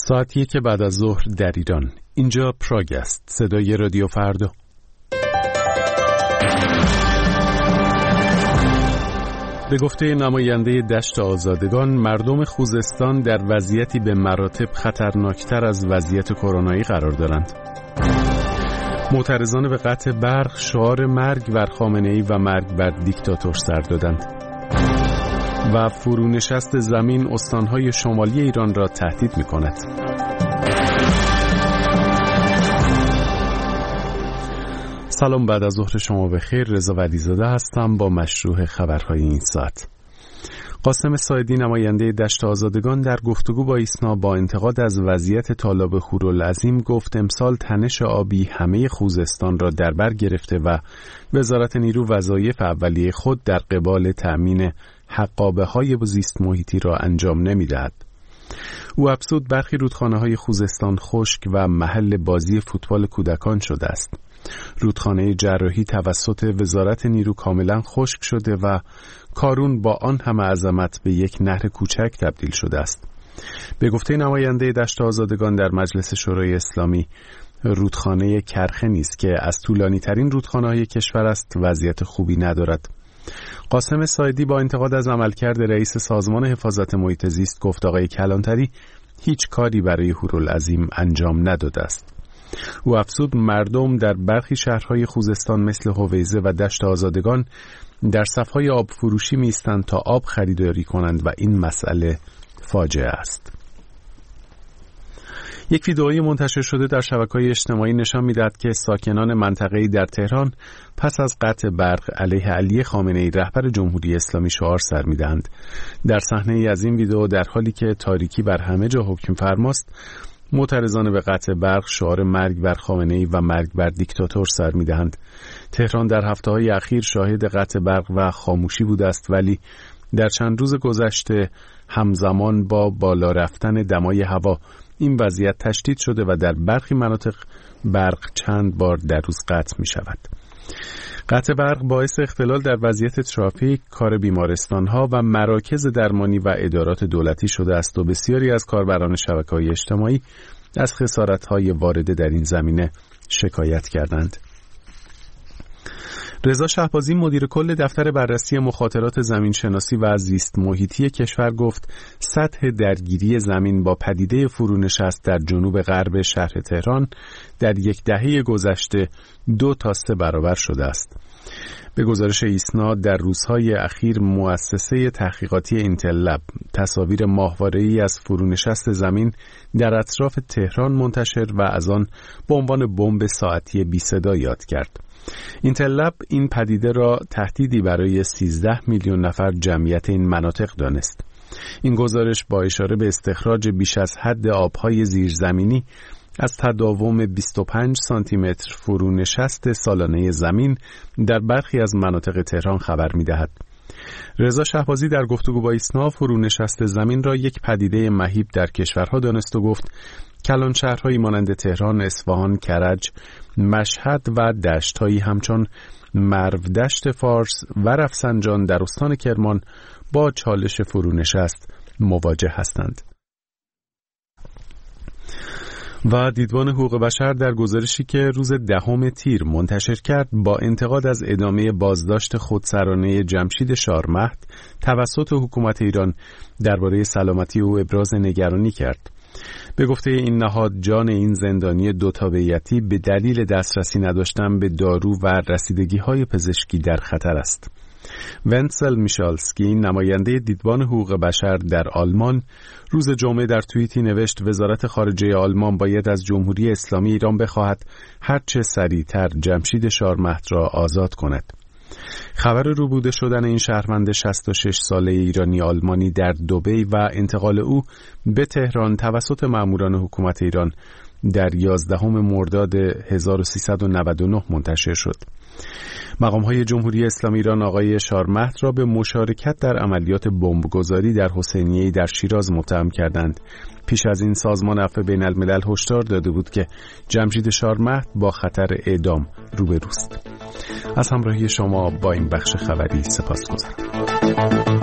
ساعت 1 بعد از ظهر در ایران. اینجا پراگ است، صدای رادیو فردا. به گفته نماینده دشت آزادگان، مردم خوزستان در وضعیتی به مراتب خطرناکتر از وضعیت کرونایی قرار دارند. معترضان به قطع برق شعار مرگ بر خامنه‌ای و مرگ بر دیکتاتور سر دادند. و فرونشست زمین استانهای شمالی ایران را تهدید می‌کند. سلام، بعد از ظهر شما بخیر. رضا ولیزاده هستم با مشروع خبرهای این ساعت. قاسم ساعدی نماینده دشت آزادگان در گفتگو با ایسنا با انتقاد از وضعیت تالاب هورالعظیم گفت امسال تنش آبی همه خوزستان را در بر گرفته و وزارت نیرو وظایف اولیه خود در قبال تأمین حقابه‌های زیست محیطی را انجام نمی‌دهد. او افزود برخی رودخانه‌های خوزستان خشک و محل بازی فوتبال کودکان شده است. رودخانه جراحی توسط وزارت نیرو کاملا خشک شده و کارون با آن همه عظمت به یک نهر کوچک تبدیل شده است. به گفته نماینده دشت آزادگان در مجلس شورای اسلامی، رودخانه کرخه نیز که از طولانی ترین رودخانه‌های کشور است وضعیت خوبی ندارد. قاسم ساعدی با انتقاد از عملکرد رئیس سازمان حفاظت محیط زیست گفت آقای کلانتری هیچ کاری برای هورالعظیم انجام نداده است. او افزود مردم در برخی شهرهای خوزستان مثل هویزه و دشت آزادگان در صف‌های آب فروشی می‌ایستند تا آب خریداری کنند و این مسئله فاجعه است. یک ویدئویی منتشر شده در شبکه‌های اجتماعی نشان می‌دهد که ساکنان منطقه‌ای در تهران پس از قطع برق علیه علی خامنه‌ای رهبر جمهوری اسلامی شعار سر می‌دهند. در صحنه‌ای از این ویدئو در حالی که تاریکی بر همه جا حکم فرماست، معترضان به قطع برق شعار مرگ بر خامنه‌ای و مرگ بر دیکتاتور سر می‌دهند. تهران در هفته‌های اخیر شاهد قطع برق و خاموشی بوده است، ولی در چند روز گذشته همزمان با بالا رفتن دمای هوا این وضعیت تشدید شده و در برخی مناطق برق چند بار در روز قطع می‌شود. قطع برق باعث اختلال در وضعیت ترافیک، کار بیمارستان‌ها و مراکز درمانی و ادارات دولتی شده است و بسیاری از کاربران شبکه‌های اجتماعی از خسارت‌های وارده در این زمینه شکایت کردند. رضا شهبازی مدیر کل دفتر بررسی مخاطرات زمینشناسی و زیست محیطی کشور گفت سطح درگیری زمین با پدیده فرونشست در جنوب غرب شهر تهران در یک دهه گذشته 2 تا 3 برابر شده است. به گزارش ایسنا در روزهای اخیر مؤسسه تحقیقاتی اینتل لب تصاویر ماهواره‌ای از فرونشست زمین در اطراف تهران منتشر و از آن به عنوان بمب ساعتی بی صدا یاد کرد. اینتل لب این پدیده را تهدیدی برای 13 میلیون نفر جمعیت این مناطق دانست. این گزارش با اشاره به استخراج بیش از حد آبهای زیرزمینی از تداوم 25 سانتی متر فرونشست سالانه زمین در برخی از مناطق تهران خبر می‌دهد. رضا شهبازی در گفتگو با ایسنا فرونشست زمین را یک پدیده مهیب در کشورها دانست و گفت کلان شهرهایی مانند تهران، اصفهان، کرج، مشهد و دشت‌هایی همچون مرو دشت فارس و رفسنجان در استان کرمان با چالش فرونشست مواجه هستند. و دیدبان حقوق بشر در گزارشی که روز 10 تیر منتشر کرد با انتقاد از ادامه بازداشت خودسرانه جمشید شارمهد توسط حکومت ایران درباره سلامتی او ابراز نگرانی کرد. به گفته این نهاد جان این زندانی 2 تابعیتی به دلیل دسترسی نداشتن به دارو و رسیدگی‌های پزشکی در خطر است. ونسل میشالسکی نماینده دیدبان حقوق بشر در آلمان روز جمعه در توییتی نوشت وزارت خارجه آلمان باید از جمهوری اسلامی ایران بخواهد هرچه سریعتر جمشید شارمهد را آزاد کند. خبر روبوده شدن این شهروند 66 ساله ایرانی آلمانی در دبی و انتقال او به تهران توسط ماموران حکومت ایران در 11 مرداد 1399 منتشر شد. مقام‌های جمهوری اسلامی ایران آقای شارمهد را به مشارکت در عملیات بمبگذاری در حسینیه‌ای در شیراز متهم کردند. پیش از این سازمان عفو بین‌الملل هشدار داده بود که جمشید شارمهد با خطر اعدام روبروست. از همراهی شما با این بخش خبری سپاسگزارم.